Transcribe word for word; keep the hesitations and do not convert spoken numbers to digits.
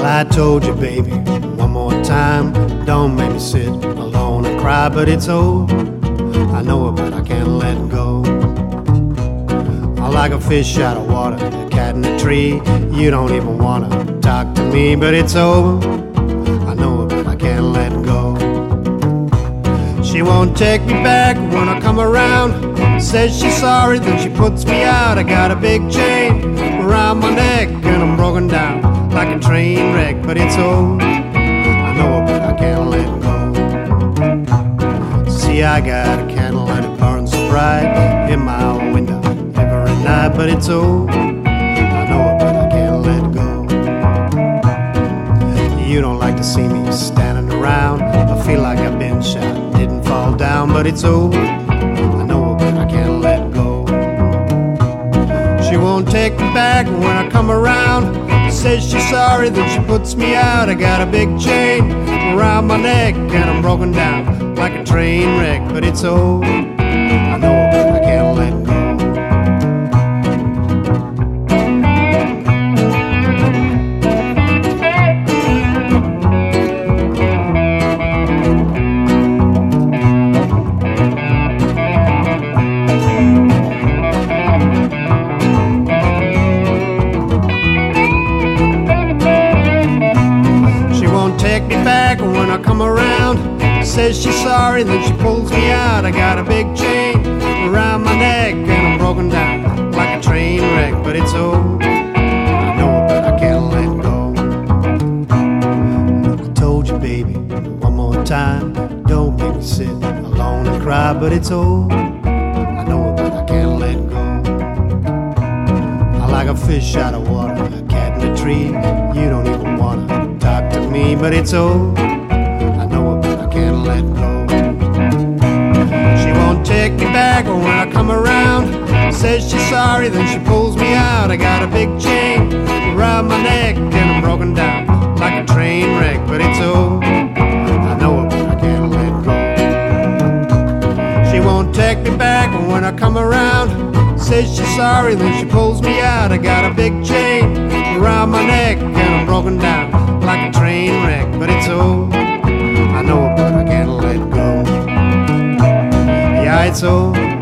I told you, baby, one more time, don't make me sit alone and cry, but it's old. I know it, but I can't let go. I'm like a fish out of water, a cat in a tree. You don't even wanna talk to me, but it's over. I know it, but I can't let go. She won't take me back when I come around. Says she's sorry, then she puts me out. I got a big chain around my neck and I'm broken down like a train wreck, but it's old. I know it, but I can't let go. See, I got a candle and it burns so bright in my window every night, but it's old. I know it, but I can't let go. You don't like to see me standing around. I feel like I've been shot, didn't fall down, but it's old. I know it, but I can't let go. She won't take me back when I come around. Says she's sorry, then she puts me out. I got a big chain around my neck and I'm broken down like a train wreck, but it's old. I know it, but I can't let go. Take me back when I come around. Says she's sorry, then she pulls me out. I got a big chain around my neck and I'm broken down like a train wreck, but it's old. I know it, but I can't let go. I told you, baby, one more time, don't make me sit alone and cry, but it's old. I know it, but I can't let go. I like a fish out of water, a cat in a tree. You don't even wanna talk to me, but it's old. I know it, but I can't let go. She won't take me back when I come around. Says she's sorry, then she pulls me out. I got a big chain around my neck and I'm broken down like a train wreck, but it's old. I know it, but I can't let go. She won't take me back when I come around. Says she's sorry, then she pulls me out. I got a big chain around my neck and I'm broken down like a train wreck, but it's old. I know it, but I can't let go. Yeah, it's old.